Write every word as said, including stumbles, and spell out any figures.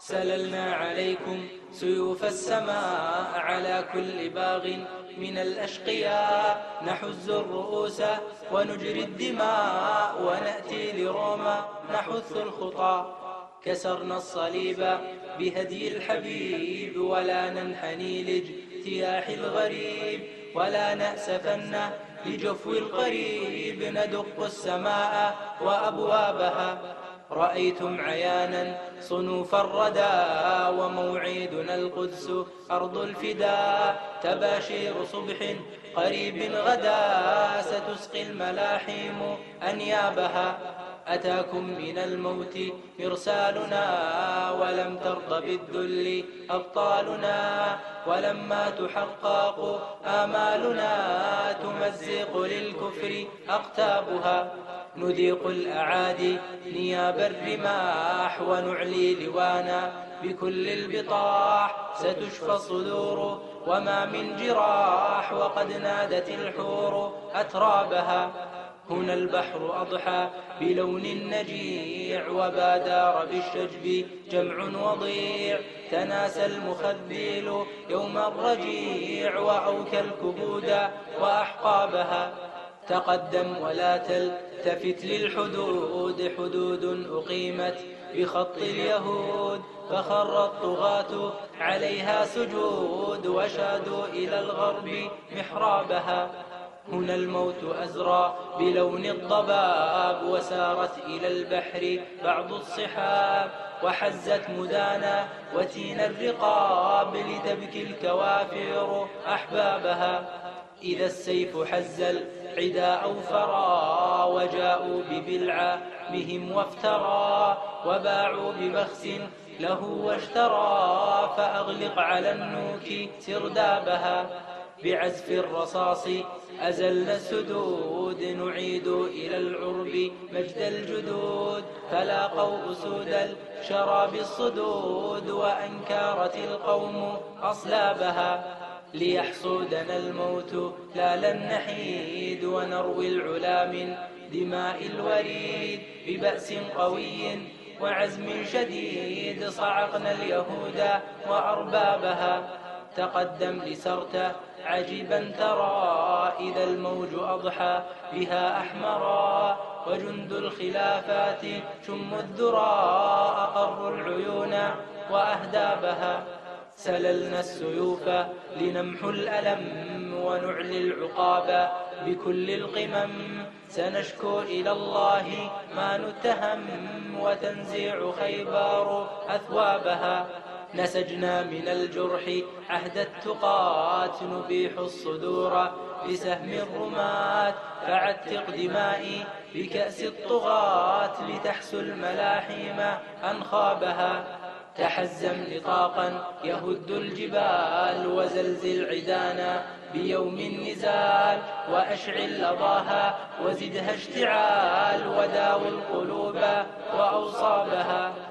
سللنا عليكم سيوف السماء على كل باغ من الأشقياء، نحز الرؤوس ونجري الدماء ونأتي لروما نحث الخطى. كسرنا الصليب بهدي الحبيب ولا ننحني لاجتياح الغريب، ولا نأسفن لجفو القريب، ندق السماء وأبوابها. رأيتم عيانا صنوف الردى وموعيدنا القدس أرض الفداء، تباشير صبح قريب غدا ستسقي الملاحيم أنيابها. أتاكم من الموت مرسالنا ولم ترض بالذل أبطالنا، ولما تحقق آمالنا تمزق للكفر أقتابها. نذيق الأعادي نياب الرماح ونعلي لوانا بكل البطاح، ستشفى الصدور وما من جراح وقد نادت الحور أترابها. هنا البحر أضحى بلون نجيع وبادار بالشجب جمع وضيع، تناسى المخذيل يوم الرجيع وأوكى الكبود وأحقابها. تقدم ولا تلتفت للحدود، حدود أقيمت بخط اليهود، فخر الطغاة عليها سجود وشادوا إلى الغرب محرابها. هنا الموت أزرى بلون الضباب وسارت إلى البحر بعض الصحاب، وحزت مدانا وتين الرقاب لتبكي الكوافر أحبابها. إذا السيف حز العدا أوفرا وجاءوا ببلعى بهم وافترى، وباعوا ببخس له واشترى، فأغلق على النوك سردابها. بعزف الرصاص أزلنا السدود نعيد إلى العرب مجد الجدود، فلاقوا أسود الشراب الصدود وأنكارت القوم أصلابها. ليحصدنا الموت لا لن نحيد ونروي العلا من دماء الوريد، ببأس قوي وعزم شديد صعقنا اليهود وأربابها. تقدم لسرت عجبا ترى إذا الموج أضحى بها أحمرا، وجند الخلافات شم الذرى أقروا العيون وأهدابها. سللنا السيوف لنمحو الألم ونعلي العقاب بكل القمم، سنشكو إلى الله ما نتهم وتنزيع خيبار أثوابها. نسجنا من الجرح عهد التقات نبيح الصدور بسهم الرماة، فعتق دمائي بكأس الطغاة لتحسو الملاحيم أنخابها. تحزم نطاقا يهد الجبال وزلزل عدانا بيوم النزال، وأشعل لظاها وزدها اشتعال وداوي القلوب وأوصابها.